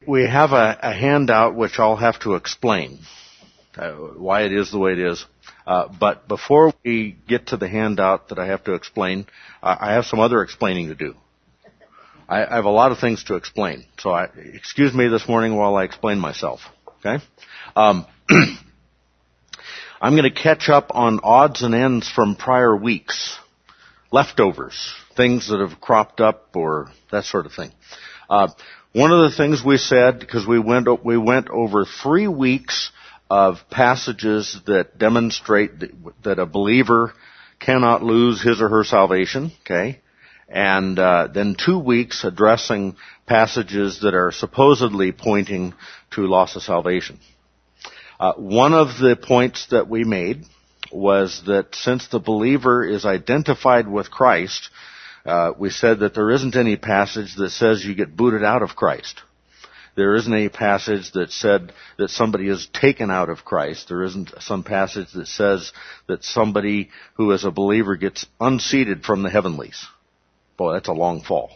we have a handout which I'll have to explain why it is the way it is. But before we get to the handout that I have to explain, I have some other explaining to do. I have a lot of things to explain, so excuse me this morning while I explain myself. Okay. I'm going to catch up on odds and ends from prior weeks, leftovers, things that have cropped up or that sort of thing. One of the things we said, because we went over 3 weeks of passages that demonstrate that a believer cannot lose his or her salvation, okay? And then 2 weeks addressing passages that are supposedly pointing to loss of salvation. One of the points that we made was that since the believer is identified with Christ, we said that there isn't any passage that says you get booted out of Christ. There isn't any passage that said that somebody is taken out of Christ. There isn't some passage that says that somebody who is a believer gets unseated from the heavenlies. Boy, that's a long fall.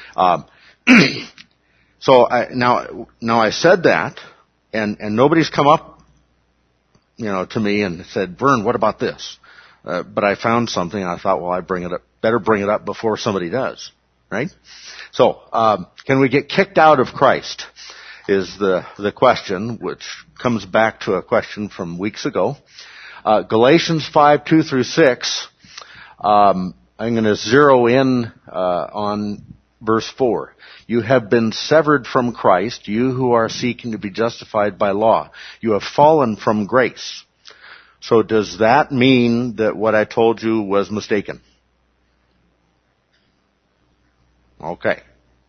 So now I said that, and nobody's come up, to me and said, Vern, what about this? But I found something, and I thought, well, better bring it up before somebody does, right? So, can we get kicked out of Christ? Is the question, which comes back to a question from weeks ago. Galatians 5:2-6. I'm going to zero in on verse 4. You have been severed from Christ, you who are seeking to be justified by law. You have fallen from grace. So does that mean that what I told you was mistaken? Okay.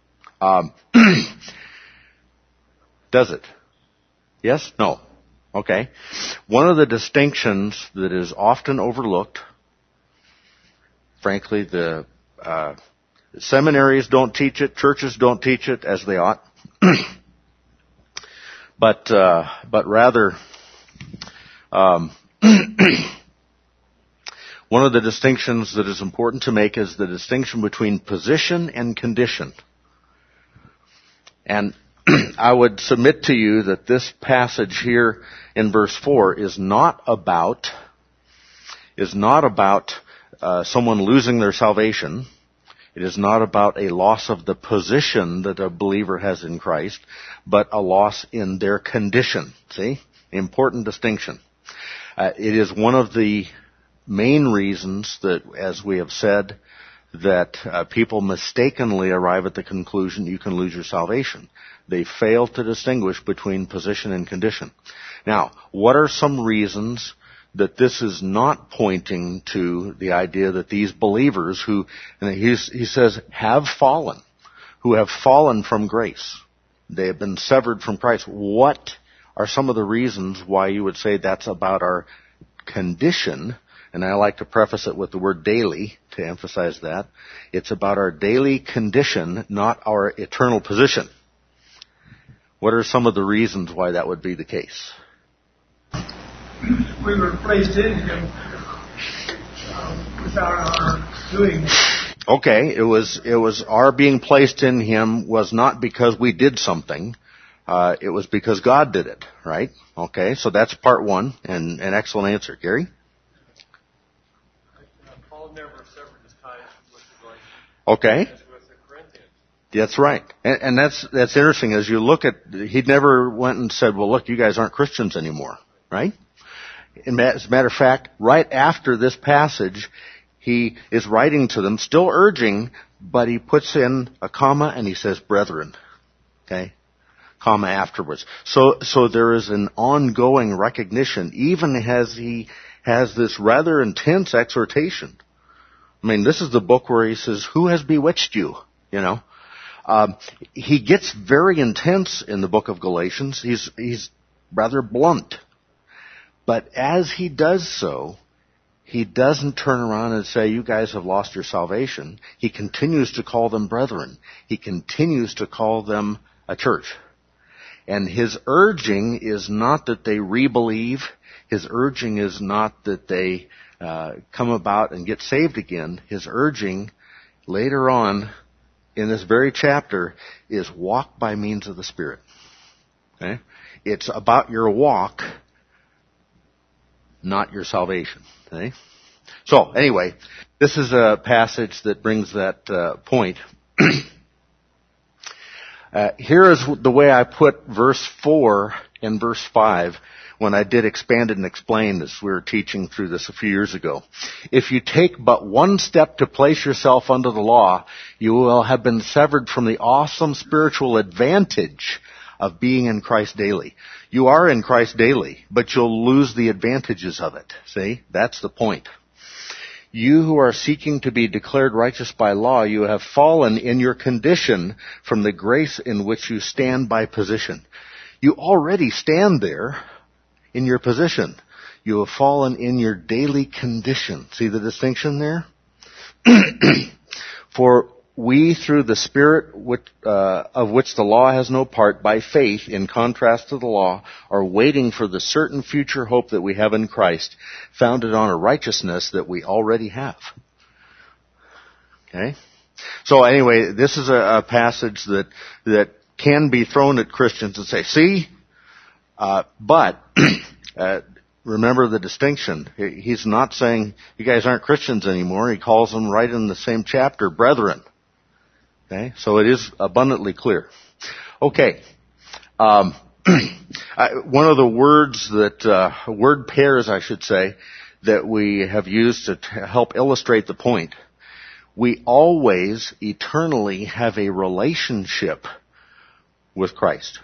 Does it? Yes? No? Okay. One of the distinctions that is often overlooked, frankly, the seminaries don't teach it, churches don't teach it as they ought, but rather, one of the distinctions that is important to make is the distinction between position and condition. And I would submit to you that this passage here in verse 4 is not about someone losing their salvation. It is not about a loss of the position that a believer has in Christ, but a loss in their condition. See? Important distinction. It is one of the main reasons that, as we have said, that people mistakenly arrive at the conclusion you can lose your salvation. They fail to distinguish between position and condition. Now, what are some reasons that this is not pointing to the idea that these believers who, he says, have fallen from grace, they have been severed from Christ. What are some of the reasons why you would say that's about our condition? And I like to preface it with the word daily to emphasize that. It's about our daily condition, not our eternal position. What are some of the reasons why that would be the case? We were placed in Him without our doing it. Okay, it was our being placed in Him was not because we did something. It was because God did it, right? Okay, so that's part one, and an excellent answer. Gary? Paul never severed his ties with the Galatians. Okay. As with the Corinthians. That's right. And that's interesting. As you look at, he never went and said, well, look, you guys aren't Christians anymore, right? As a matter of fact, right after this passage, he is writing to them, still urging, but he puts in a comma and he says, brethren. Okay? Comma afterwards. So there is an ongoing recognition, even as he has this rather intense exhortation. I mean, this is the book where he says, who has bewitched you? He gets very intense in the book of Galatians. He's rather blunt. But as he does so, he doesn't turn around and say, you guys have lost your salvation. He continues to call them brethren. He continues to call them a church. And his urging is not that they re-believe. His urging is not that they come about and get saved again. His urging later on in this very chapter is walk by means of the Spirit. Okay? It's about your walk, not your salvation. Okay? So, anyway, this is a passage that brings that point. Here is the way I put verse 4 and verse 5 when I did Expanded and Explained as we were teaching through this a few years ago. If you take but one step to place yourself under the law, you will have been severed from the awesome spiritual advantage of being in Christ daily. You are in Christ daily, but you'll lose the advantages of it. See? That's the point. You who are seeking to be declared righteous by law, you have fallen in your condition from the grace in which you stand by position. You already stand there in your position. You have fallen in your daily condition. See the distinction there? For we, through the Spirit of which the law has no part, by faith, in contrast to the law, are waiting for the certain future hope that we have in Christ, founded on a righteousness that we already have. Okay? So anyway, this is a passage that can be thrown at Christians and say, see? But remember the distinction. He's not saying you guys aren't Christians anymore. He calls them right in the same chapter, brethren. Okay, so it is abundantly clear. Okay, one of the words word pairs, I should say, that we have used to help illustrate the point. We always eternally have a relationship with Christ.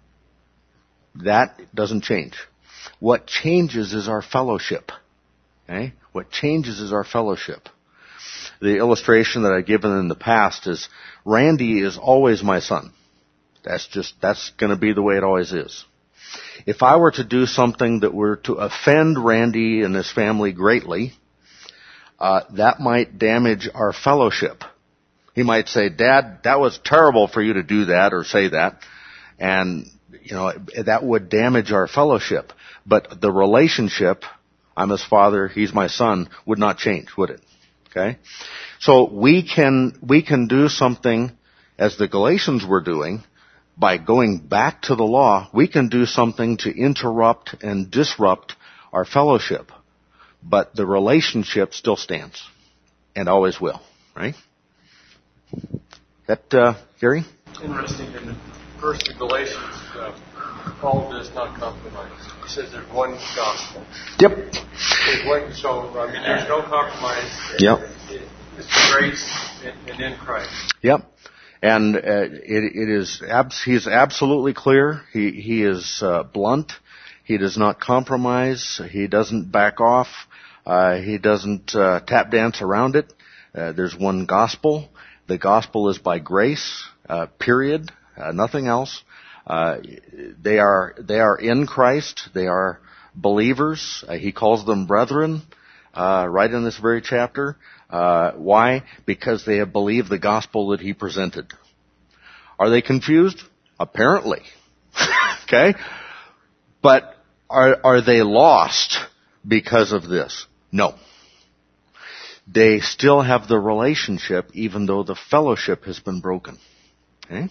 That doesn't change. What changes is our fellowship. Okay, what changes is our fellowship. The illustration that I've given in the past is Randy is always my son. That's going to be the way it always is. If I were to do something that were to offend Randy and his family greatly, that might damage our fellowship. He might say, Dad, that was terrible for you to do that or say that. And, that would damage our fellowship. But the relationship, I'm his father, he's my son, would not change, would it? Okay? So we can do something, as the Galatians were doing, by going back to the law. We can do something to interrupt and disrupt our fellowship. But the relationship still stands. And always will. Right? That, Gary? Interesting. In the first of Galatians, Paul does not compromise. He says there's one gospel. Yep. There's no compromise. Yep. It's grace and in Christ. Yep. And he's absolutely clear. He is blunt. He does not compromise. He doesn't back off. He doesn't tap dance around it. There's one gospel. The gospel is by grace, period. Nothing else. They are in Christ. They are believers. He calls them brethren, right in this very chapter. Why? Because they have believed the gospel that he presented. Are they confused? Apparently. Okay? But are they lost because of this? No. They still have the relationship even though the fellowship has been broken. Okay?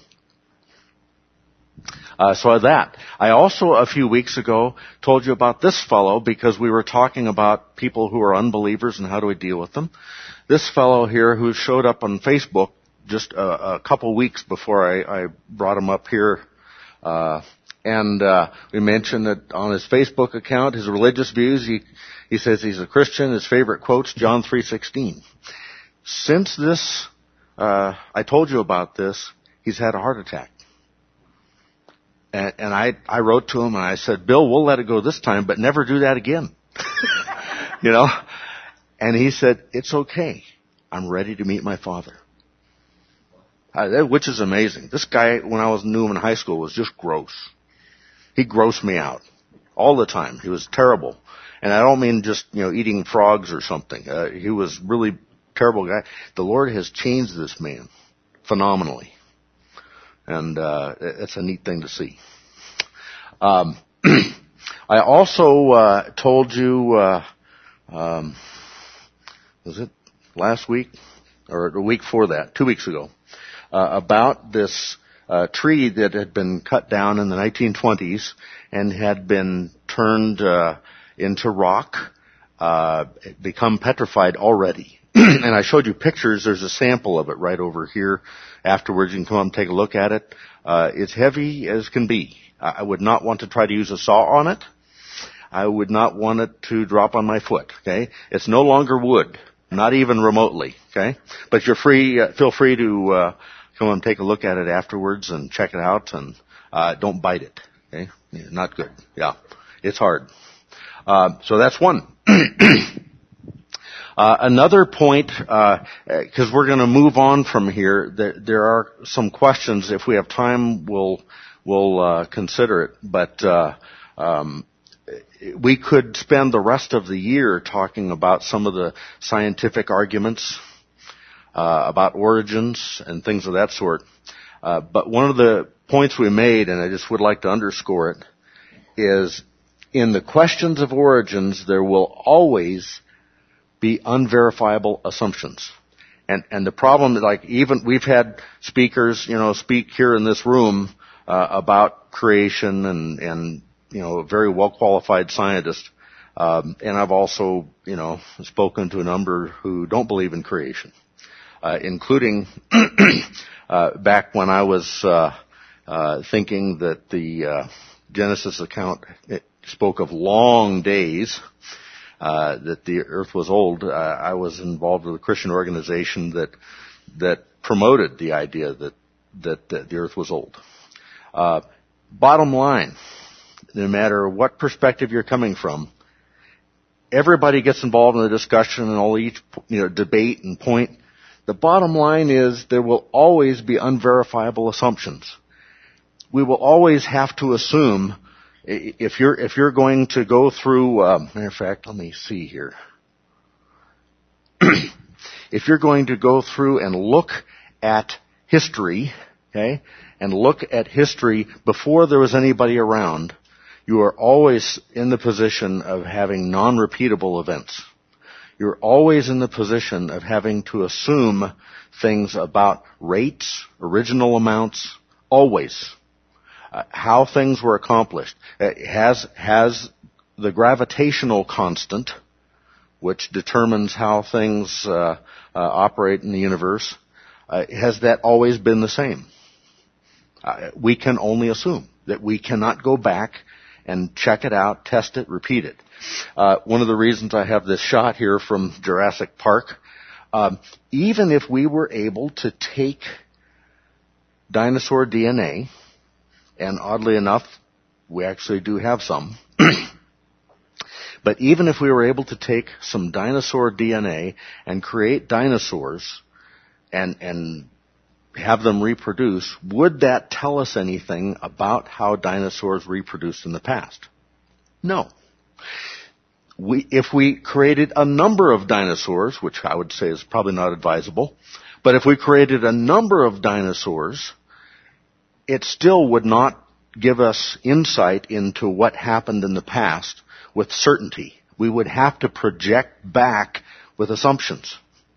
So that. I also, a few weeks ago, told you about this fellow because we were talking about people who are unbelievers and how do we deal with them. This fellow here who showed up on Facebook just a couple weeks before I brought him up here, and we mentioned that on his Facebook account, his religious views, he says he's a Christian. His favorite quote's John 3:16. Since this, I told you about this, he's had a heart attack. And I wrote to him and I said, Bill, we'll let it go this time, but never do that again. And he said, it's okay. I'm ready to meet my Father. Which is amazing. This guy, when I knew him in high school, was just gross. He grossed me out all the time. He was terrible. And I don't mean just, eating frogs or something. He was really terrible guy. The Lord has changed this man phenomenally. And it's a neat thing to see. I also told you, was it last week or the week before that, 2 weeks ago, about this tree that had been cut down in the 1920s and had been turned into rock, become petrified already. And I showed you pictures. There's a sample of it right over here. Afterwards, you can come up and take a look at it. It's heavy as can be. I would not want to try to use a saw on it. I would not want it to drop on my foot, okay? It's no longer wood, not even remotely, okay? But you're free, feel free to come and take a look at it afterwards and check it out, and don't bite it, okay? Yeah, not good. Yeah, it's hard. So that's one. Another point, because we're going to move on from here, there are some questions. If we have time, we'll consider it. But we could spend the rest of the year talking about some of the scientific arguments about origins and things of that sort. But one of the points we made, and I just would like to underscore it, is in the questions of origins, there will always be unverifiable assumptions. And the problem, like even we've had speakers, speak here in this room about creation and very well qualified scientists. And I've also, spoken to a number who don't believe in creation, including back when I was thinking that the Genesis account spoke of long days. That the earth was old. I was involved with a Christian organization that promoted the idea that the earth was old. Bottom line, no matter what perspective you're coming from, everybody gets involved in the discussion and all each debate and point. The bottom line is there will always be unverifiable assumptions. We will always have to assume. If you're going to go through, matter of fact, let me see here. If you're going to go through and look at history, okay, and look at history before there was anybody around, you are always in the position of having non-repeatable events. You're always in the position of having to assume things about rates, original amounts, always. How things were accomplished. Has the gravitational constant, which determines how things operate in the universe, has that always been the same? We can only assume that we cannot go back and check it out, test it, repeat it. One of the reasons I have this shot here from Jurassic Park, even if we were able to take dinosaur DNA, and oddly enough, we actually do have some. But even if we were able to take some dinosaur DNA and create dinosaurs and have them reproduce, would that tell us anything about how dinosaurs reproduced in the past? No. If we created a number of dinosaurs, which I would say is probably not advisable, but if we created a number of dinosaurs, it still would not give us insight into what happened in the past with certainty. We would have to project back with assumptions.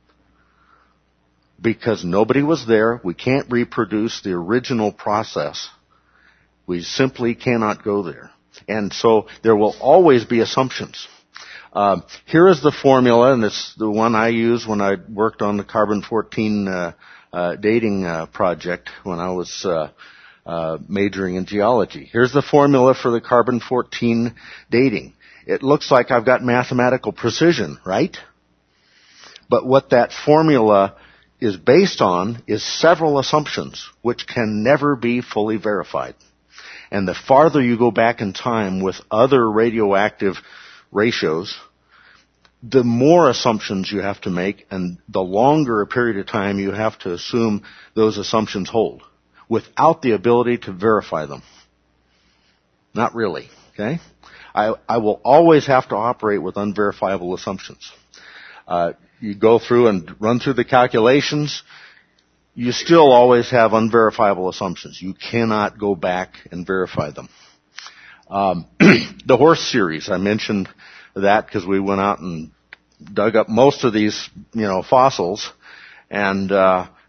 Because nobody was there, we can't reproduce the original process. We simply cannot go there. And so there will always be assumptions. Here is the formula, and it's the one I used when I worked on the carbon-14 dating project when I was majoring in geology. Here's the formula for the carbon-14 dating. It looks like I've got mathematical precision, right? But what that formula is based on is several assumptions which can never be fully verified. And the farther you go back in time with other radioactive ratios, the more assumptions you have to make, and the longer a period of time you have to assume those assumptions hold, without the ability to verify them. Not really, okay? I will always have to operate with unverifiable assumptions. You go through and run through the calculations, you still always have unverifiable assumptions. You cannot go back and verify them. The horse series, I mentioned that because we went out and dug up most of these, fossils, and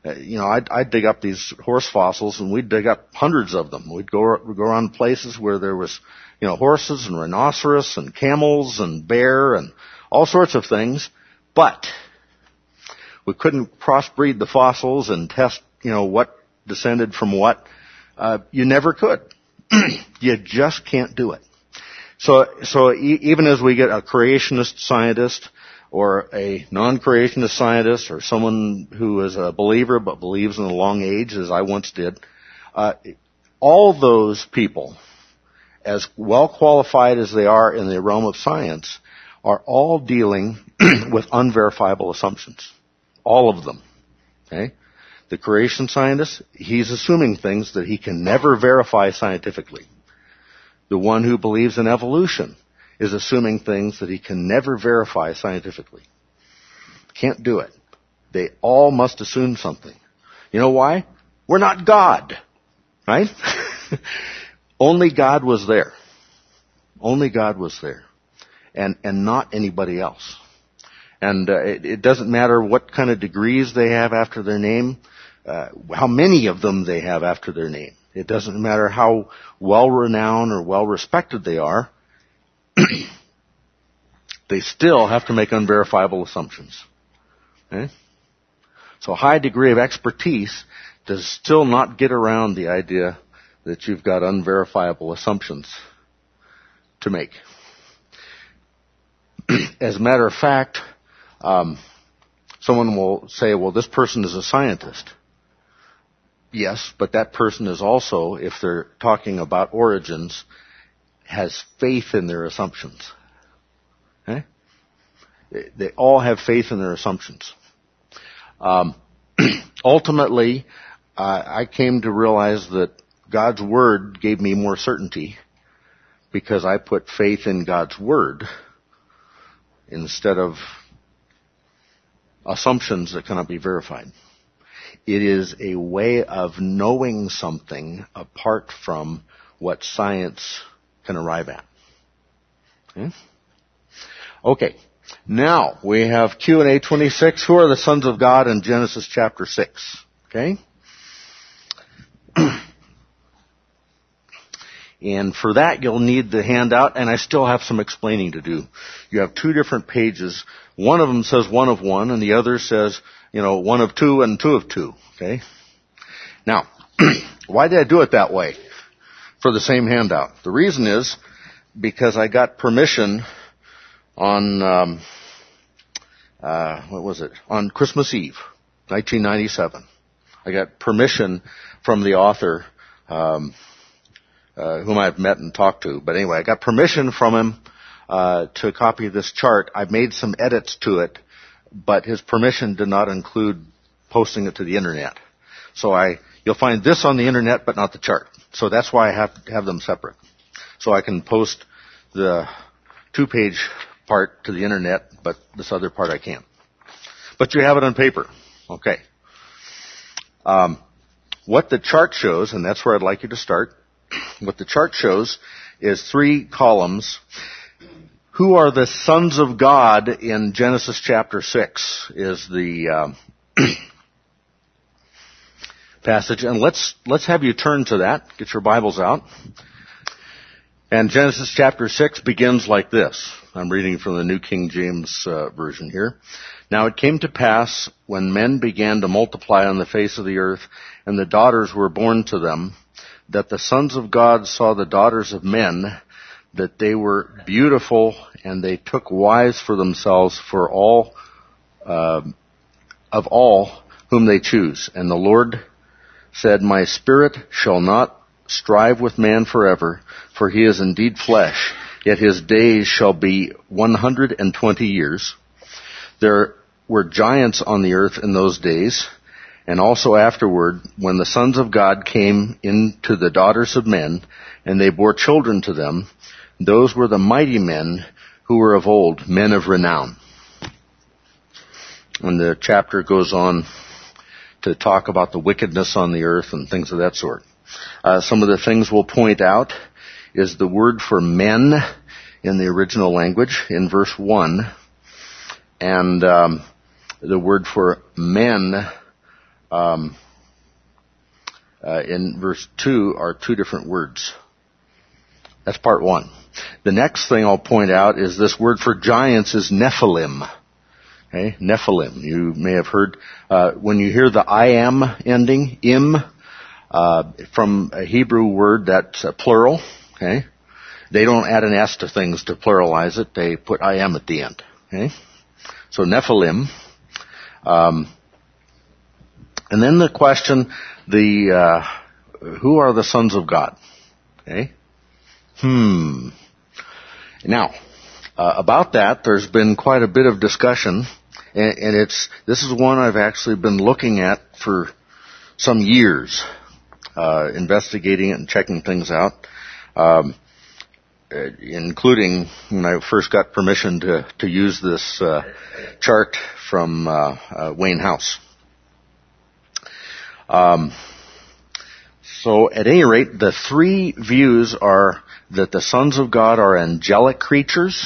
I'd dig up these horse fossils, and we'd dig up hundreds of them. We'd go around places where there was, horses and rhinoceros and camels and bear and all sorts of things, but we couldn't crossbreed the fossils and test, what descended from what. You never could. You just can't do it. So even as we get a creationist scientist or a non-creationist scientist or someone who is a believer but believes in the long age, as I once did, all those people, as well qualified as they are in the realm of science, are all dealing with unverifiable assumptions. All of them. Okay? The creation scientist, he's assuming things that he can never verify scientifically. The one who believes in evolution is assuming things that he can never verify scientifically. Can't do it. They all must assume something. You know why? We're not God. Right? Only God was there. Only God was there. And not anybody else. And it doesn't matter what kind of degrees they have after their name, how many of them they have after their name. It doesn't matter how well-renowned or well-respected they are. They still have to make unverifiable assumptions. Okay? So a high degree of expertise does still not get around the idea that you've got unverifiable assumptions to make. As a matter of fact, someone will say, well, this person is a scientist. Yes, but that person is also, if they're talking about origins, has faith in their assumptions. Okay? They all have faith in their assumptions. Ultimately, I came to realize that God's Word gave me more certainty because I put faith in God's Word instead of assumptions that cannot be verified. It is a way of knowing something apart from what science can arrive at. Okay. Now, we have Q&A 26. Who are the sons of God in Genesis chapter 6? Okay? And for that, you'll need the handout, and I still have some explaining to do. You have two different pages. One of them says one of one, and the other says, one of two and two of two. Okay? Now, why did I do it that way for the same handout? The reason is because I got permission on, on Christmas Eve, 1997. I got permission from the author, whom I've met and talked to. But anyway, I got permission from him to copy this chart. I made some edits to it, but his permission did not include posting it to the internet. So you'll find this on the internet, but not the chart. So that's why I have to have them separate. So I can post the 2-page part to the internet, but this other part I can't. But you have it on paper. Okay. What the chart shows, and that's where I'd like you to start, what the chart shows is 3 columns. Who are the sons of God in Genesis chapter 6 is the passage. And let's have you turn to that. Get your Bibles out. And Genesis chapter 6 begins like this. I'm reading from the New King James Version here. Now it came to pass when men began to multiply on the face of the earth, and the daughters were born to them, that the sons of God saw the daughters of men, that they were beautiful, and they took wives for themselves for all of all whom they choose. And the Lord said, My spirit shall not strive with man forever, for he is indeed flesh, yet his days shall be 120 years. There were giants on the earth in those days, and also afterward, when the sons of God came into the daughters of men, and they bore children to them, those were the mighty men who were of old, men of renown. And the chapter goes on to talk about the wickedness on the earth and things of that sort. Some of the things we'll point out is the word for men in the original language in verse 1, and the word for men in verse 2 are two different words. That's part one. The next thing I'll point out is this word for giants is Nephilim. Okay, Nephilim. You may have heard, when you hear the I am ending, im, from a Hebrew word that's plural, okay? They don't add an S to things to pluralize it. They put I am at the end, okay? So Nephilim. And then the question, who are the sons of God? Okay? Now, about that, there's been quite a bit of discussion, and this is one I've actually been looking at for some years, investigating it and checking things out, including when I first got permission to use this chart from Wayne House. So at any rate, the three views are that the sons of God are angelic creatures,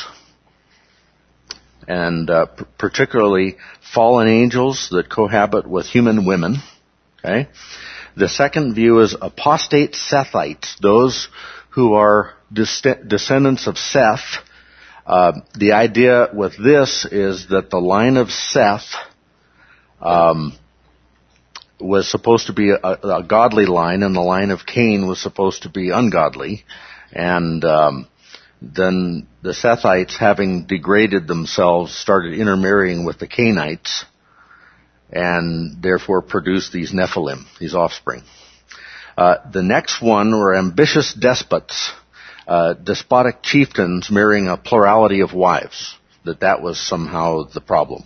and particularly fallen angels that cohabit with human women. Okay. The second view is apostate Sethites, those who are descendants of Seth. The idea with this is that the line of Seth was supposed to be a godly line, and the line of Cain was supposed to be ungodly. And then the Sethites, having degraded themselves, started intermarrying with the Cainites, and therefore produced these Nephilim, these offspring. The next one were ambitious despots, despotic chieftains marrying a plurality of wives, that was somehow the problem.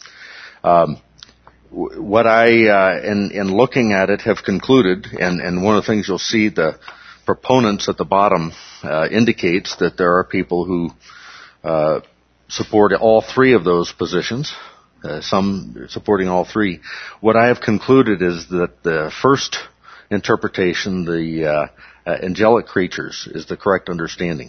What I, in looking at it, have concluded, and one of the things you'll see the proponents at the bottom indicates that there are people who support all three of those positions, some supporting all three. What I have concluded is that the first interpretation, the angelic creatures, is the correct understanding.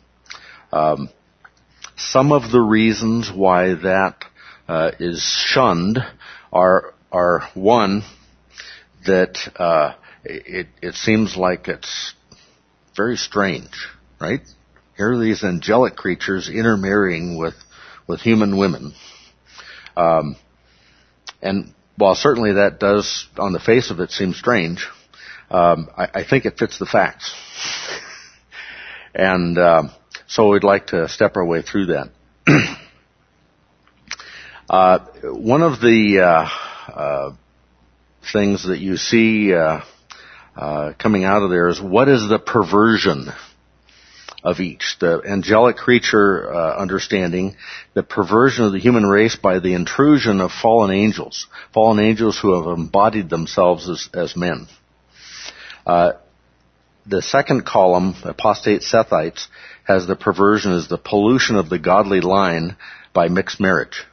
Some of the reasons why that is shunned are one, that it seems like it's very strange, right? Here are these angelic creatures intermarrying with human women. And while certainly that does, on the face of it, seem strange, I think it fits the facts. And so we'd like to step our way through that. One of the things that you see coming out of there is, what is the perversion of each? The angelic creature understanding, the perversion of the human race by the intrusion of fallen angels who have embodied themselves as men. The second column, apostate Sethites, has the perversion as the pollution of the godly line by mixed marriage.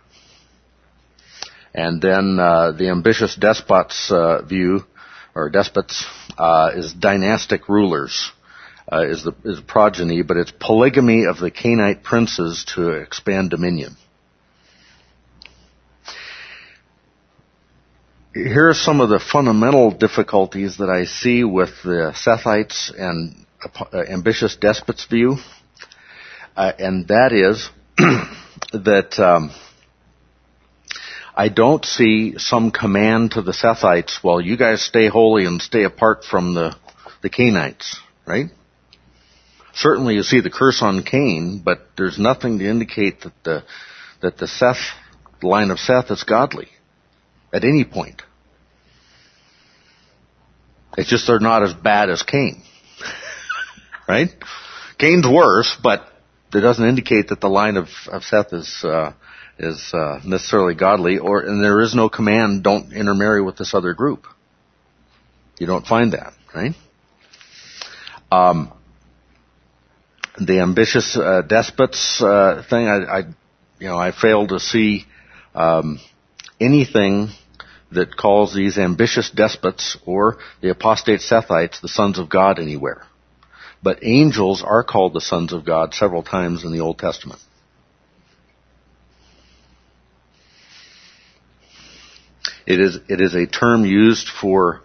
And then the ambitious despots view, or despots, is dynastic rulers, is progeny, but it's polygamy of the Cainite princes to expand dominion. Here are some of the fundamental difficulties that I see with the Sethites and ambitious despots view, and that is that I don't see some command to the Sethites, well, you guys stay holy and stay apart from the Cainites, right? Certainly you see the curse on Cain, but there's nothing to indicate that the Seth, the line of Seth, is godly at any point. It's just they're not as bad as Cain. Right? Cain's worse, but it doesn't indicate that the line of Seth is necessarily godly, and there is no command, don't intermarry with this other group. You don't find that, right? The ambitious despots thing, I fail to see anything that calls these ambitious despots or the apostate Sethites the sons of God anywhere. But angels are called the sons of God several times in the Old Testament. It is a term used for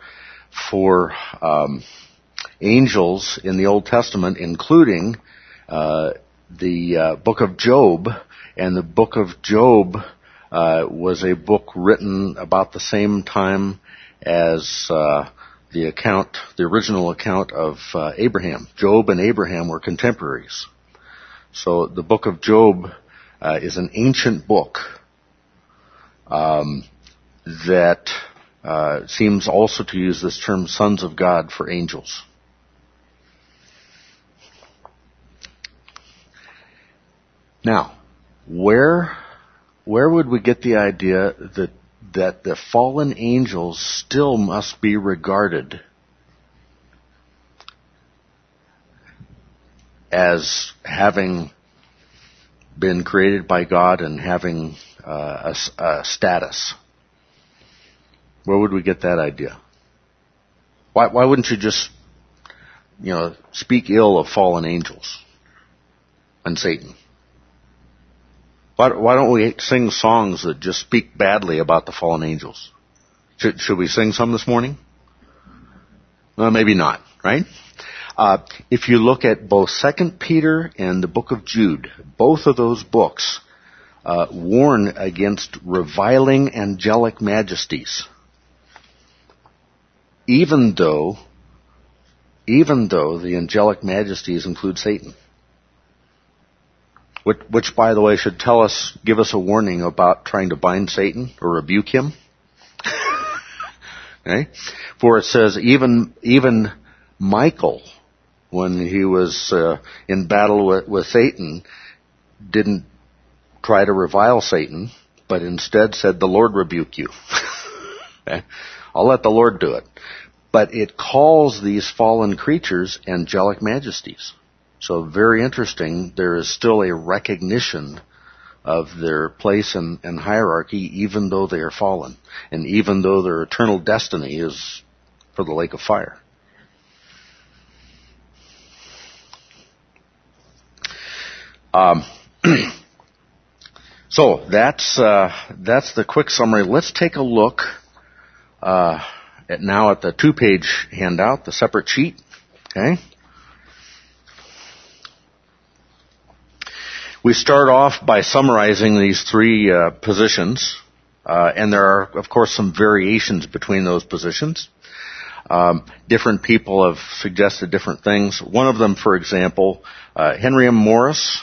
angels in the Old Testament, including the book of Job. And the book of Job was a book written about the same time as the original account of Abraham. Job and Abraham were contemporaries. So the book of Job is an ancient book that seems also to use this term sons of God for angels. Now, where would we get the idea that the fallen angels still must be regarded as having been created by God and having a status? Where would we get that idea? Why wouldn't you just, speak ill of fallen angels and Satan? Why don't we sing songs that just speak badly about the fallen angels? Should we sing some this morning? Well, maybe not, right? If you look at both 2 Peter and the book of Jude, both of those books warn against reviling angelic majesties, even though the angelic majesties include Satan. Which, by the way, should give us a warning about trying to bind Satan or rebuke him. Okay? For it says, even Michael, when he was in battle with Satan, didn't try to revile Satan, but instead said, "The Lord rebuke you." Okay? I'll let the Lord do it. But it calls these fallen creatures angelic majesties. So very interesting, there is still a recognition of their place and hierarchy, even though they are fallen, and even though their eternal destiny is for the lake of fire. So that's the quick summary. Let's take a look at the 2-page handout, the separate sheet. Okay. We start off by summarizing these three positions, and there are, of course, some variations between those positions. Different people have suggested different things. One of them, for example, Henry M. Morris,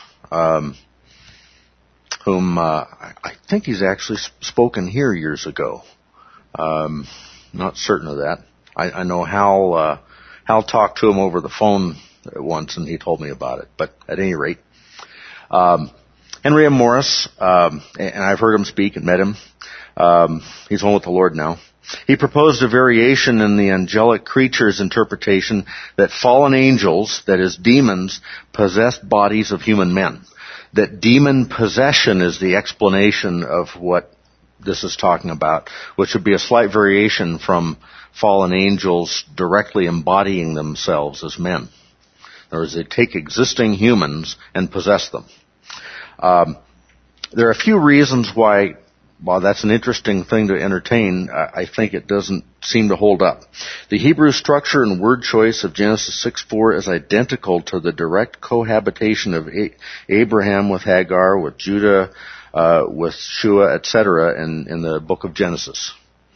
whom I think he's actually spoken here years ago. Not certain of that. I know Hal talked to him over the phone once, and he told me about it. But at any rate, Henry M. Morris, and I've heard him speak and met him. He's home with the Lord now. He proposed a variation in the angelic creatures interpretation that fallen angels, that is demons, possessed bodies of human men. That demon possession is the explanation of what this is talking about, which would be a slight variation from fallen angels directly embodying themselves as men. In other words, they take existing humans and possess them. There are a few reasons why, while that's an interesting thing to entertain, I think it doesn't seem to hold up. The Hebrew structure and word choice of Genesis 6:4 is identical to the direct cohabitation of Abraham with Hagar, with Judah, with Shua, etc. in the book of Genesis.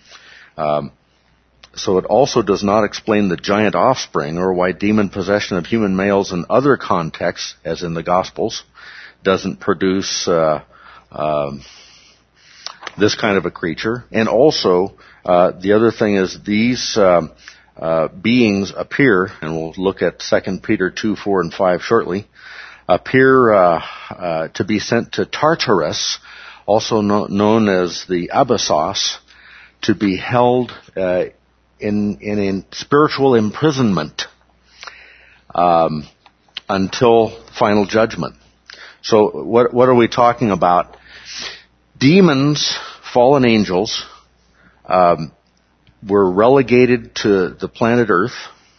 So it also does not explain the giant offspring or why demon possession of human males in other contexts, as in the Gospels, doesn't produce this kind of a creature. And also, the other thing is these beings appear, and we'll look at 2 Peter 2, 4, and 5 shortly, appear to be sent to Tartarus, also known as the Abyssos, to be held in spiritual imprisonment until final judgment. So what are we talking about? Demons, fallen angels, were relegated to the planet Earth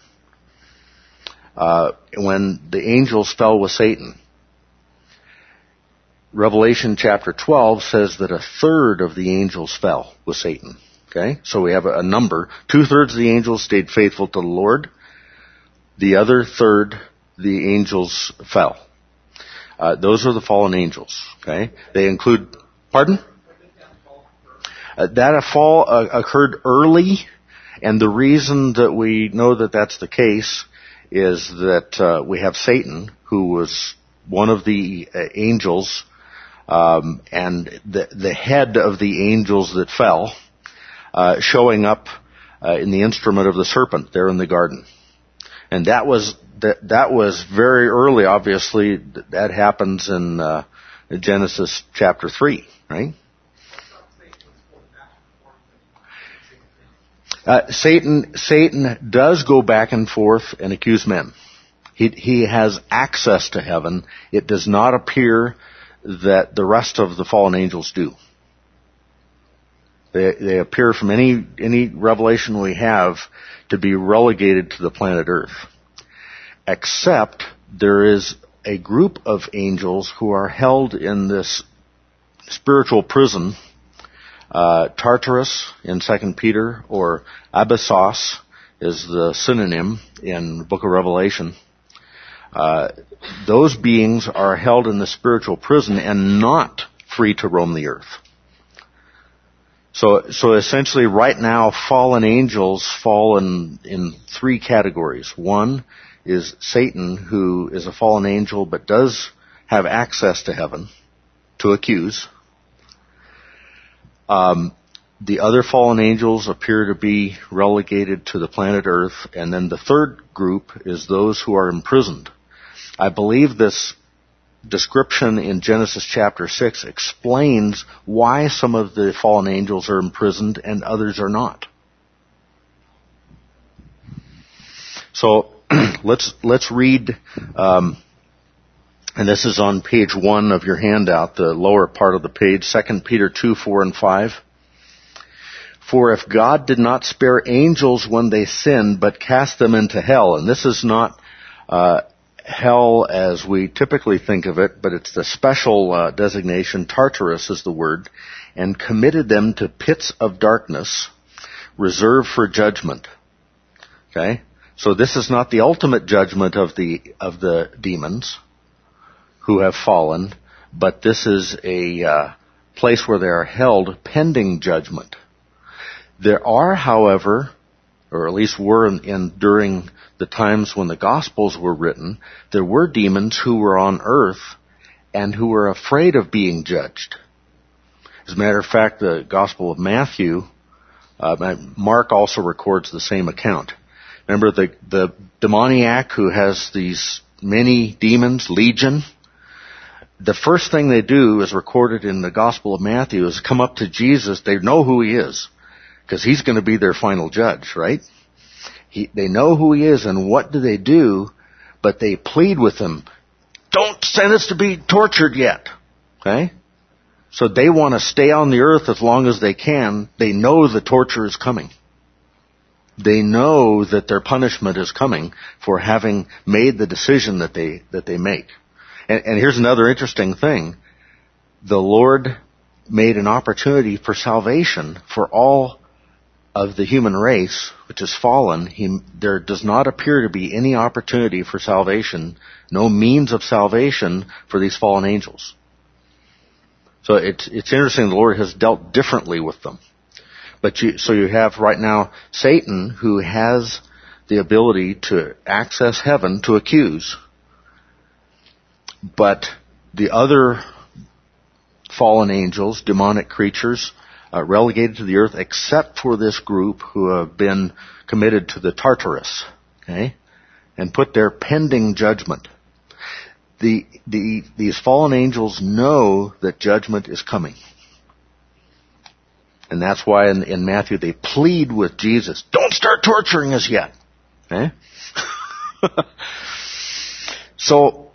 when the angels fell with Satan. Revelation chapter 12 says that 1/3 of the angels fell with Satan. Okay, so we have a number. 2/3 of the angels stayed faithful to the Lord. The other third, the angels fell. Those are the fallen angels. Okay, they include. Pardon? That fall occurred early, and the reason that we know that that's the case is that we have Satan, who was one of the angels, and the head of the angels that fell, showing up in the instrument of the serpent there in the garden. And that was very early, obviously. That happens in Genesis chapter 3, right? Satan does go back and forth and accuse men. He has access to heaven. It does not appear that the rest of the fallen angels do. They appear from any revelation we have to be relegated to the planet Earth. Except there is a group of angels who are held in this spiritual prison, Tartarus in 2 Peter, or Abyssos is the synonym in the book of Revelation. Those beings are held in the spiritual prison and not free to roam the earth. So essentially right now fallen angels fall in three categories. One is Satan, who is a fallen angel but does have access to heaven to accuse. The other fallen angels appear to be relegated to the planet Earth, and then the third group is those who are imprisoned. I believe this description in Genesis chapter 6 explains why some of the fallen angels are imprisoned and others are not. So let's read, and this is on page 1 of your handout, the lower part of the page, 2 Peter 2, 4, and 5. For if God did not spare angels when they sinned, but cast them into hell, and this is not hell as we typically think of it, but it's the special designation, Tartarus is the word, and committed them to pits of darkness, reserved for judgment. Okay? So this is not the ultimate judgment of the demons who have fallen, but this is a place where they are held pending judgment. There are, however, or at least were during the times when the Gospels were written, there were demons who were on earth and who were afraid of being judged. As a matter of fact, the Gospel of Matthew, Mark also records the same account. Remember the demoniac who has these many demons, legion? The first thing they do, is recorded in the Gospel of Matthew, is come up to Jesus. They know who he is, because he's going to be their final judge, right? They know who he is, and what do? But they plead with him, don't send us to be tortured yet. Okay? So they want to stay on the earth as long as they can. They know the torture is coming. They know that their punishment is coming for having made the decision that they make. And here's another interesting thing. The Lord made an opportunity for salvation for all of the human race, which is fallen. There does not appear to be any opportunity for salvation, no means of salvation for these fallen angels. So it's interesting the Lord has dealt differently with them. But you have right now Satan, who has the ability to access heaven to accuse. But the other fallen angels, demonic creatures, relegated to the earth, except for this group who have been committed to the Tartarus, okay, and put there pending judgment. These fallen angels know that judgment is coming. And that's why in Matthew they plead with Jesus, don't start torturing us yet. Okay? So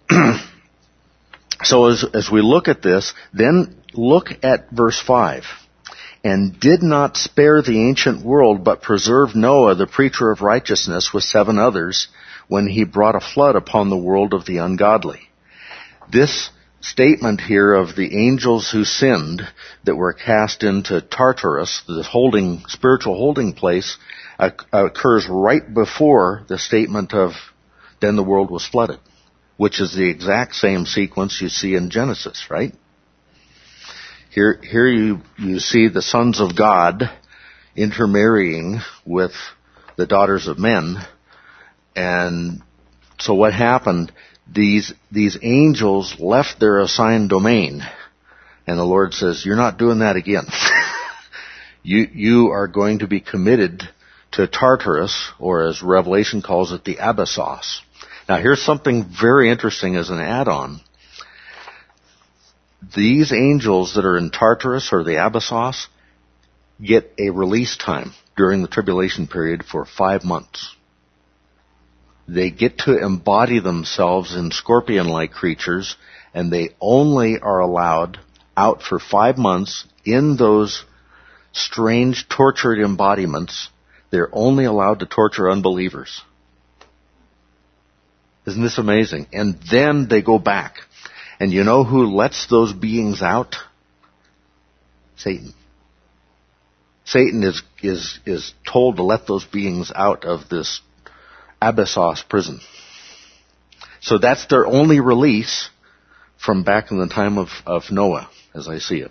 as we look at this, then look at verse 5. And did not spare the ancient world, but preserved Noah, the preacher of righteousness, with 7 others, when he brought a flood upon the world of the ungodly. This statement here of the angels who sinned that were cast into Tartarus, the spiritual holding place, occurs right before the statement of then the world was flooded, which is the exact same sequence you see in Genesis, right? Here you see the sons of God intermarrying with the daughters of men. And so what happened? These angels left their assigned domain. And the Lord says, you're not doing that again. You are going to be committed to Tartarus, or as Revelation calls it, the Abyssos. Now here's something very interesting as an add-on. These angels that are in Tartarus or the Abyssos get a release time during the tribulation period for 5 months. They get to embody themselves in scorpion-like creatures, and they only are allowed out for 5 months in those strange tortured embodiments. They're only allowed to torture unbelievers. Isn't this amazing? And then they go back. And you know who lets those beings out? Satan. Satan is told to let those beings out of this Abyssos prison. So that's their only release from back in the time of Noah, as I see it.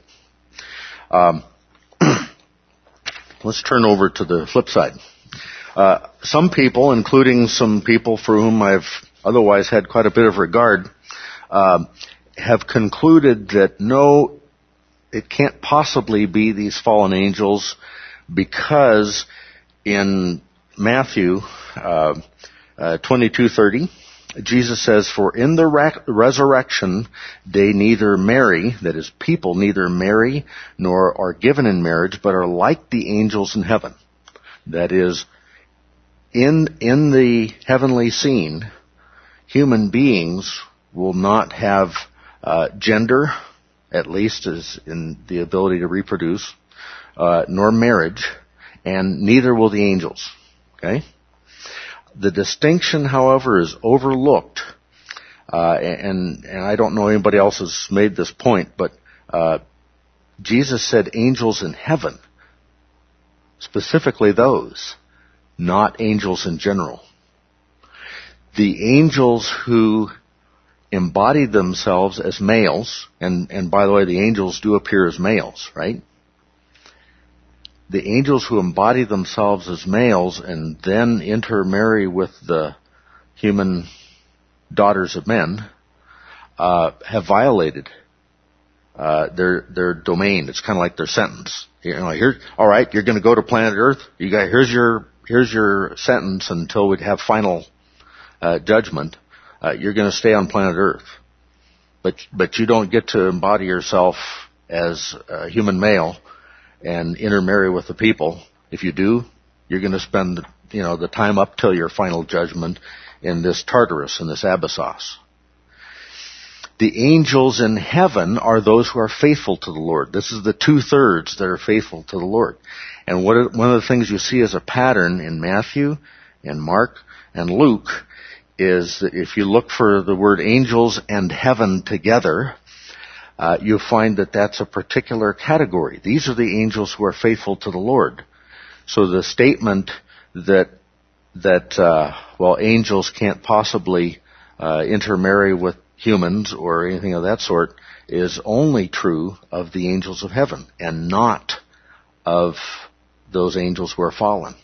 Let's turn over to the flip side. Some people, including some people for whom I've otherwise had quite a bit of regard, have concluded that no, it can't possibly be these fallen angels, because in Matthew 22:30, Jesus says, "For in the resurrection they neither marry," that is, people neither marry nor are given in marriage, but are like the angels in heaven. That is, in the heavenly scene, human beings will not have gender, at least as in the ability to reproduce, nor marriage, and neither will the angels. Okay? The distinction, however, is overlooked, and I don't know anybody else has made this point, but Jesus said angels in heaven, specifically those, not angels in general. The angels who embodied themselves as males, and by the way, the angels do appear as males, right? The angels who embody themselves as males and then intermarry with the human daughters of men have violated their domain. It's kind of like their sentence. You know, all right, you're going to go to planet Earth. Here's your sentence until we have final judgment. You're going to stay on planet Earth, but you don't get to embody yourself as a human male and intermarry with the people. If you do, you're going to spend, the time up till your final judgment in this Tartarus, in this Abyssos. The angels in heaven are those who are faithful to the Lord. This is the 2/3 that are faithful to the Lord. And one of the things you see as a pattern in Matthew and Mark and Luke is that if you look for the word angels and heaven together, you find that that's a particular category. These are the angels who are faithful to the Lord. So the statement that angels can't possibly intermarry with humans or anything of that sort is only true of the angels of heaven and not of those angels who are fallen.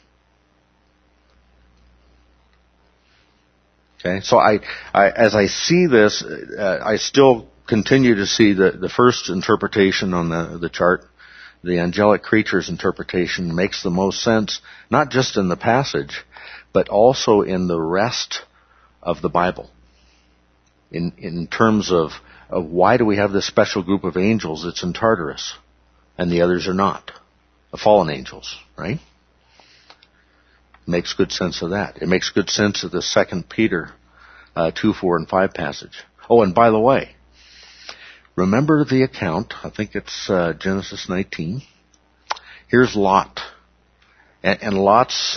Okay, so I as I see this, I still continue to see the first interpretation on the chart. The angelic creatures interpretation makes the most sense, not just in the passage, but also in the rest of the Bible. In terms of why do we have this special group of angels that's in Tartarus, and the others are not, the fallen angels, right? Makes good sense of that. It makes good sense of the 2 Peter 2, 4, and 5 passage. Oh, and by the way, remember the account, I think it's Genesis 19. Here's Lot. And Lot's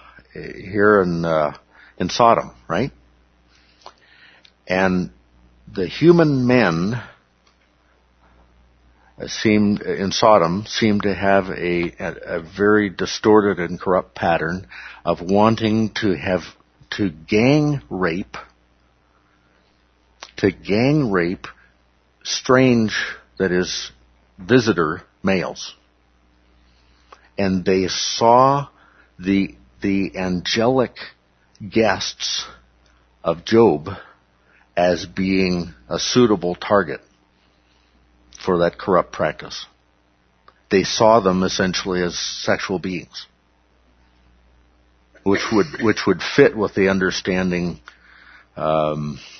here in Sodom, right? And the human men in Sodom seemed to have a very distorted and corrupt pattern of wanting to gang rape strange, that is, visitor males. And they saw the angelic guests of Job as being a suitable target for that corrupt practice. They saw them essentially as sexual beings, which would fit with the understanding, at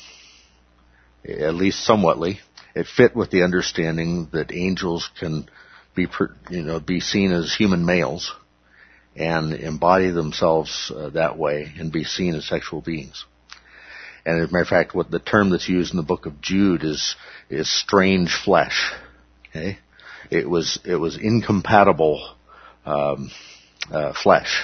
least somewhatly, it fit with the understanding that angels can be seen as human males and embody themselves that way and be seen as sexual beings. And as a matter of fact, what the term that's used in the book of Jude is strange flesh. Okay, it was incompatible flesh.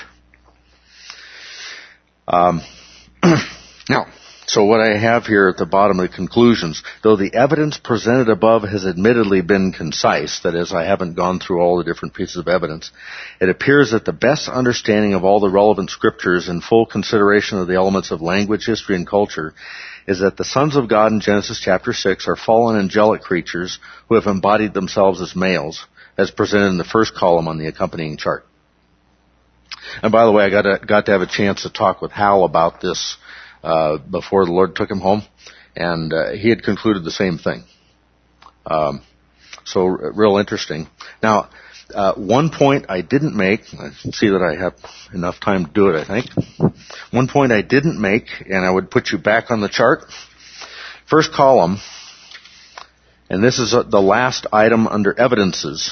Now, so what I have here at the bottom of the conclusions, though the evidence presented above has admittedly been concise, that is, I haven't gone through all the different pieces of evidence, it appears that the best understanding of all the relevant scriptures and full consideration of the elements of language, history, and culture is that the sons of God in Genesis chapter 6 are fallen angelic creatures who have embodied themselves as males, as presented in the first column on the accompanying chart. And by the way, I got to have a chance to talk with Hal about this before the Lord took him home, and he had concluded the same thing. So real interesting. Now, one point I didn't make, I see that I have enough time to do it, I think. One point I didn't make, and I would put you back on the chart. First column, and this is the last item under evidences.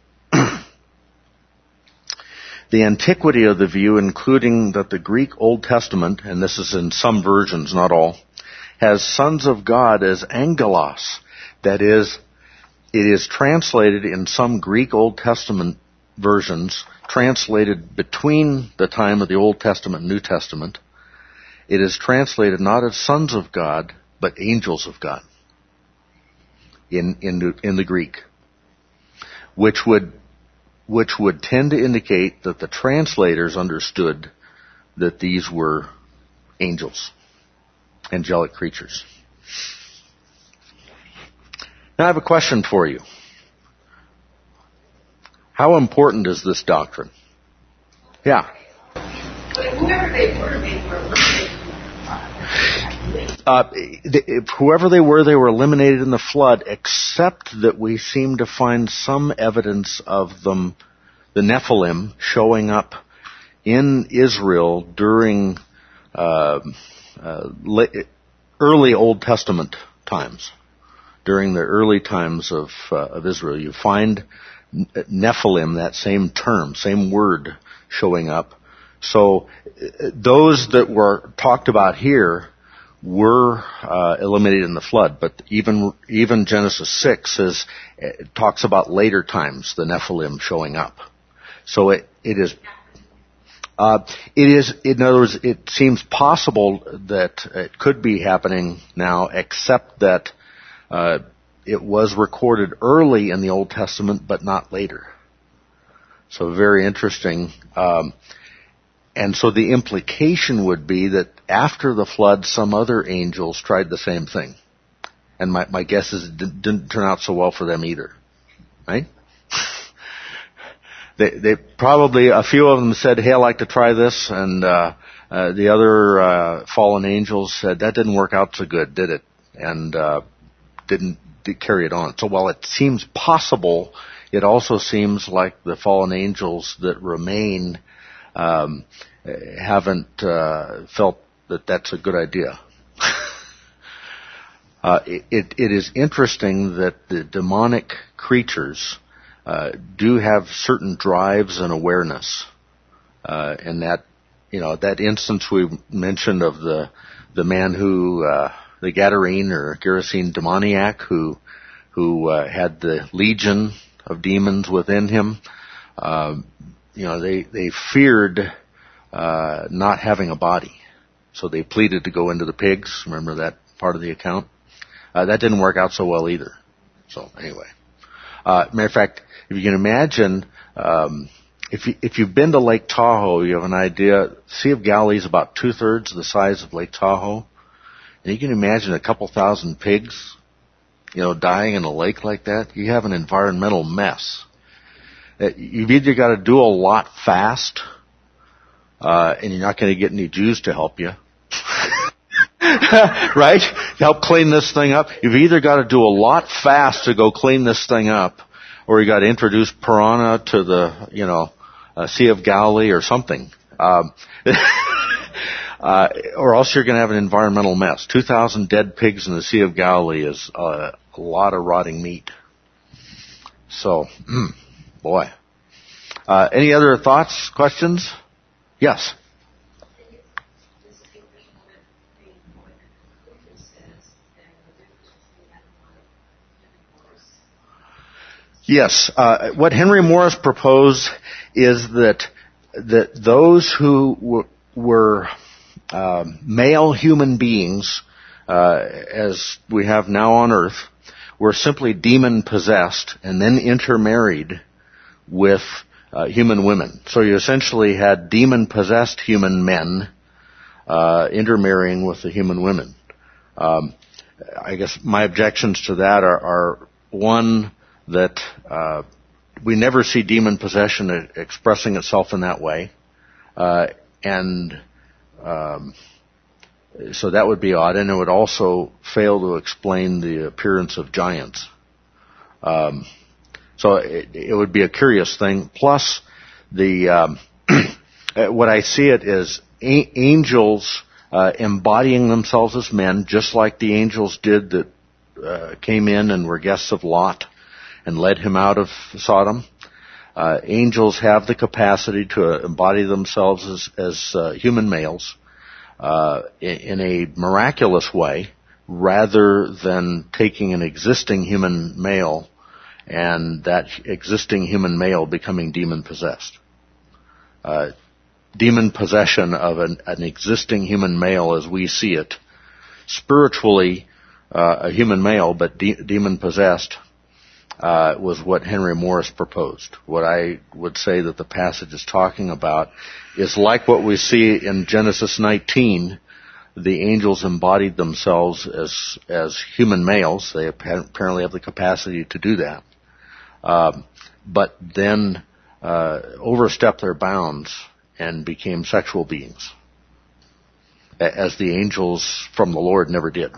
The antiquity of the view, including that the Greek Old Testament, and this is in some versions, not all, has sons of God as angelos. That is, it is translated in some Greek Old Testament versions, translated between the time of the Old Testament and New Testament. It is translated not as sons of God, but angels of God in the Greek, which would tend to indicate that the translators understood that these were angels, angelic creatures. Now I have a question for you. How important is this doctrine? Yeah. Whoever they were whoever they were eliminated in the flood, except that we seem to find some evidence of them, the Nephilim, showing up in Israel during early Old Testament times. During the early times of Israel, you find Nephilim, that same term, same word, showing up. So those that were talked about here were eliminated in the flood, but even Genesis 6 talks about later times, the Nephilim showing up. So it is, in other words, it seems possible that it could be happening now, except that it was recorded early in the Old Testament, but not later. So very interesting. And so the implication would be that after the flood, some other angels tried the same thing. And my guess is it didn't turn out so well for them either. Right? They probably, a few of them said, hey, I'd like to try this. And the other fallen angels said, that didn't work out so good, did it? And didn't carry it on. So while it seems possible, it also seems like the fallen angels that remain haven't felt that that's a good idea. It is interesting that the demonic creatures do have certain drives and awareness, and that instance we mentioned of the man who the Gadarene or Gerasene demoniac who had the legion of demons within him. They feared not having a body, so they pleaded to go into the pigs. Remember that part of the account? That didn't work out so well either. So anyway, matter of fact, if you can imagine, if you've been to Lake Tahoe, you have an idea. Sea of Galilee is about 2/3 the size of Lake Tahoe, and you can imagine a couple thousand pigs, dying in a lake like that. You have an environmental mess. You've either got to do a lot fast, and you're not going to get any Jews to help you. Right? Help clean this thing up. You've either got to do a lot fast to go clean this thing up, or you got to introduce piranha to the, Sea of Galilee or something. Or else you're going to have an environmental mess. 2,000 dead pigs in the Sea of Galilee is a lot of rotting meat. So, boy. Any other thoughts, questions? Yes. Yes. What Henry Morris proposed is that those who were male human beings, as we have now on Earth, were simply demon-possessed and then intermarried with human women. So you essentially had demon-possessed human men intermarrying with the human women. I guess my objections to that are one, that we never see demon possession expressing itself in that way, and so that would be odd, and it would also fail to explain the appearance of giants. So it would be a curious thing. Plus, the what I see it is angels embodying themselves as men, just like the angels did that came in and were guests of Lot and led him out of Sodom. Angels have the capacity to embody themselves as human males in a miraculous way, rather than taking an existing human male and that existing human male becoming demon-possessed. Demon possession of an existing human male as we see it, spiritually a human male but demon-possessed, was what Henry Morris proposed. What I would say that the passage is talking about is like what we see in Genesis 19. The angels embodied themselves as human males. They apparently have the capacity to do that. But then overstepped their bounds and became sexual beings, as the angels from the Lord never did.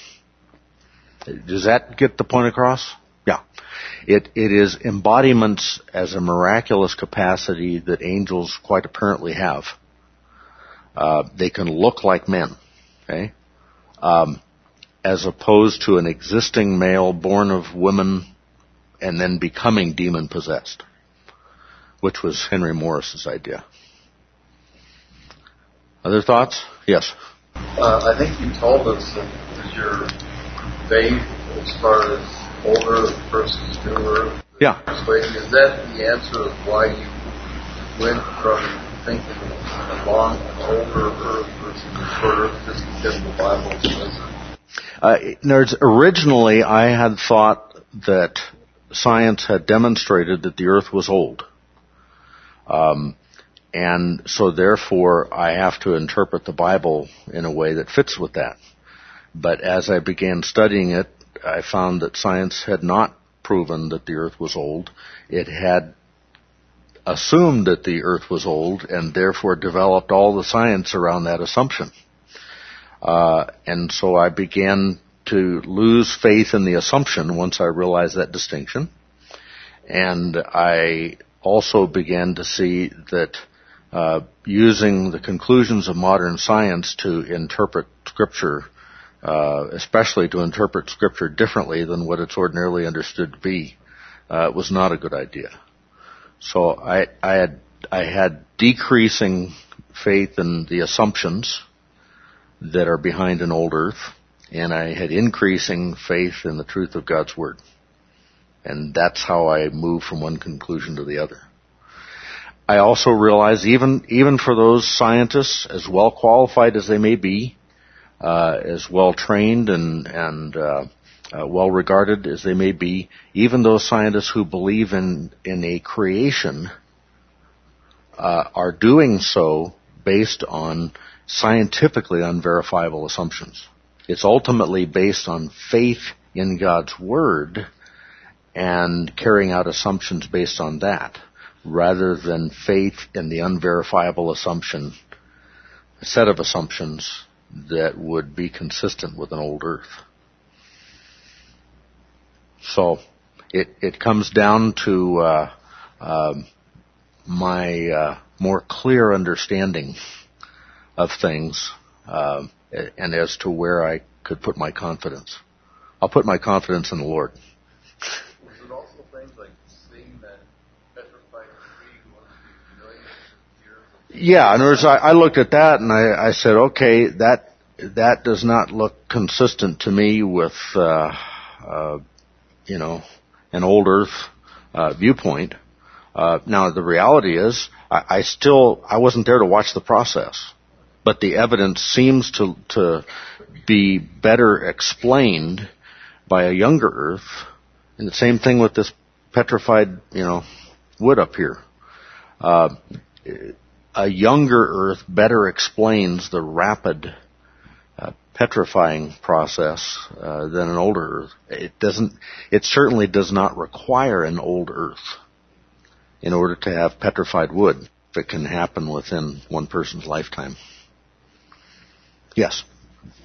Does that get the point across? Yeah. It is embodiments as a miraculous capacity that angels quite apparently have. They can look like men, okay? As opposed to an existing male born of women and then becoming demon-possessed, which was Henry Morris's idea. Other thoughts? Yes. I think you told us that your faith, as far as older versus newer, yeah, is that the answer of why you went from thinking a long, older Earth versus a shorter Earth, just because the Bible says it? Nerds, originally I had thought that science had demonstrated that the Earth was old. And so therefore I have to interpret the Bible in a way that fits with that. But as I began studying it, I found that science had not proven that the Earth was old. It had assumed that the Earth was old and therefore developed all the science around that assumption. And so I began to lose faith in the assumption once I realized that distinction. And I also began to see that using the conclusions of modern science to interpret Scripture, especially to interpret Scripture differently than what it's ordinarily understood to be, was not a good idea. So I had decreasing faith in the assumptions that are behind an old Earth, and I had increasing faith in the truth of God's Word. And that's how I moved from one conclusion to the other. I also realize even for those scientists, as well qualified as they may be, as well trained and well regarded as they may be, even those scientists who believe in a creation are doing so based on scientifically unverifiable assumptions. It's ultimately based on faith in God's Word and carrying out assumptions based on that, rather than faith in the unverifiable assumption, a set of assumptions that would be consistent with an old earth. So it comes down to my more clear understanding of things and as to where I could put my confidence. I'll put my confidence in the Lord. Was it also things like seeing that petrified tree going through millions of years? Yeah, in other words, I looked at that and I said, okay, that does not look consistent to me with an old earth viewpoint. Now the reality is, I wasn't there to watch the process, but the evidence seems to be better explained by a younger earth, and the same thing with this petrified, wood up here. A younger earth better explains the rapid petrifying process than an older earth. It certainly does not require an old earth in order to have petrified wood if it can happen within one person's lifetime. Yes?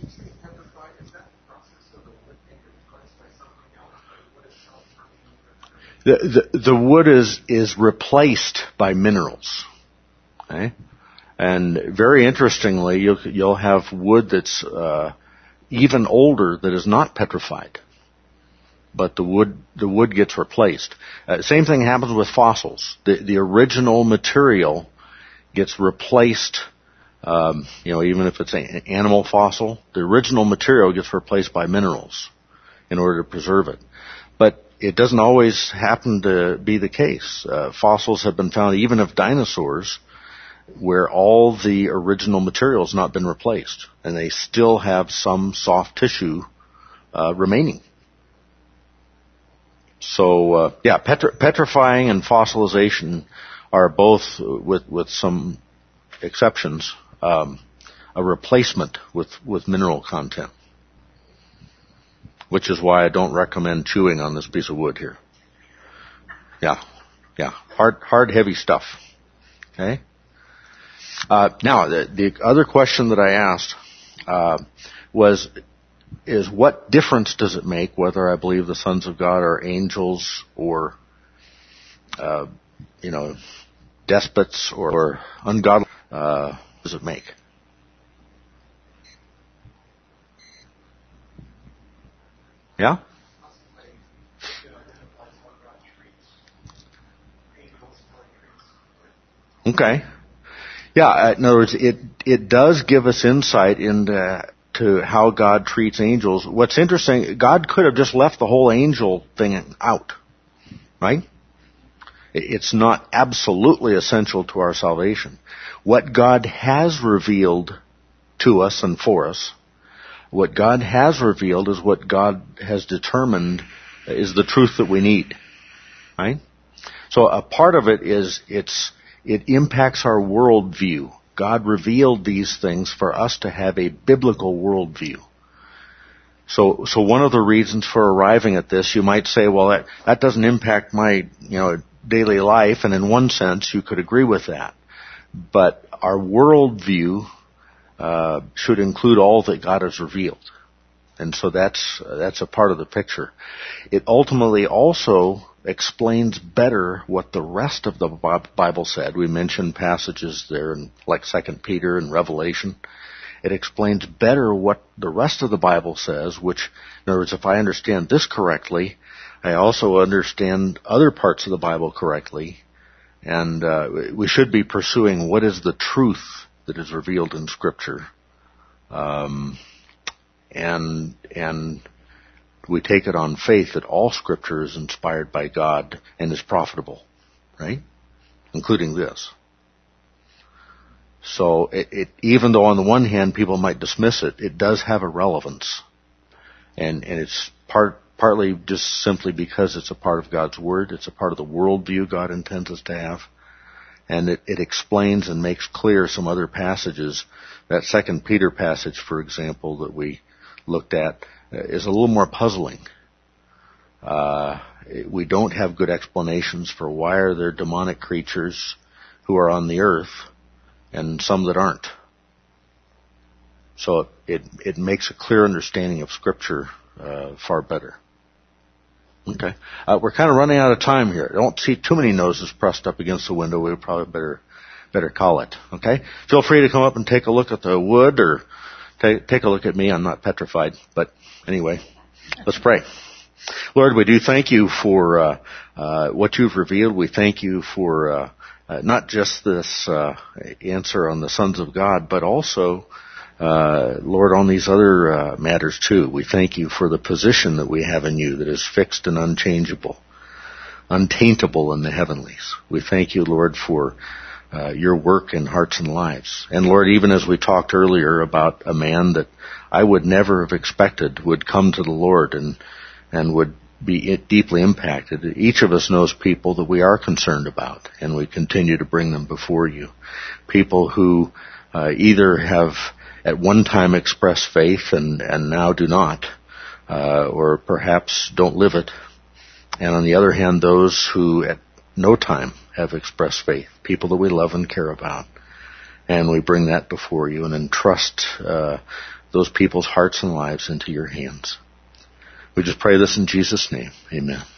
The wood is replaced by minerals. Okay? And very interestingly, you'll have wood that's even older that is not petrified, but the wood gets replaced. Same thing happens with fossils. The original material gets replaced. Even if it's an animal fossil, the original material gets replaced by minerals in order to preserve it. But it doesn't always happen to be the case. Fossils have been found even of dinosaurs where all the original material has not been replaced, and they still have some soft tissue remaining. So, petrifying and fossilization are both, with some exceptions, a replacement with mineral content, which is why I don't recommend chewing on this piece of wood here. Yeah, hard, heavy stuff. Okay. Now, the other question that I asked is what difference does it make whether I believe the sons of God are angels or, despots or ungodly? Does it make? Yeah? Okay. Yeah, in other words, it does give us insight into how God treats angels. What's interesting, God could have just left the whole angel thing out, right? It's not absolutely essential to our salvation. What God has revealed to us and for us, what God has revealed is what God has determined is the truth that we need, right? So a part of it is it impacts our worldview. God revealed these things for us to have a biblical worldview. So one of the reasons for arriving at this, you might say, well, that doesn't impact my, daily life, and in one sense, you could agree with that. But our worldview should include all that God has revealed. And so that's a part of the picture. It ultimately also explains better what the rest of the Bible said. We mentioned passages there in like 2 Peter and Revelation. It explains better what the rest of the Bible says, which, in other words, if I understand this correctly, I also understand other parts of the Bible correctly. And we should be pursuing what is the truth that is revealed in Scripture. And we take it on faith that all Scripture is inspired by God and is profitable, right? Including this. So even though on the one hand people might dismiss it, it does have a relevance. And it's partly just simply because it's a part of God's Word. It's a part of the worldview God intends us to have. And it explains and makes clear some other passages. That 2 Peter passage, for example, that we looked at is a little more puzzling. We don't have good explanations for why are there demonic creatures who are on the earth and some that aren't. So it makes a clear understanding of Scripture far better. Okay. We're kind of running out of time here. I don't see too many noses pressed up against the window. We probably better call it. Okay. Feel free to come up and take a look at the wood or take a look at me. I'm not petrified. But anyway, let's pray. Lord, we do thank you for what you've revealed. We thank you for not just this answer on the sons of God, but also Lord, on these other matters too. We thank you for the position that we have in you that is fixed and unchangeable, untaintable in the heavenlies. We thank you, Lord, for your work in hearts and lives. And Lord, even as we talked earlier about a man that I would never have expected would come to the Lord and would be deeply impacted, each of us knows people that we are concerned about, and we continue to bring them before you. People who either have at one time expressed faith and now do not, or perhaps don't live it. And on the other hand, those who at no time have expressed faith, people that we love and care about. And we bring that before you and entrust those people's hearts and lives into your hands. We just pray this in Jesus' name. Amen.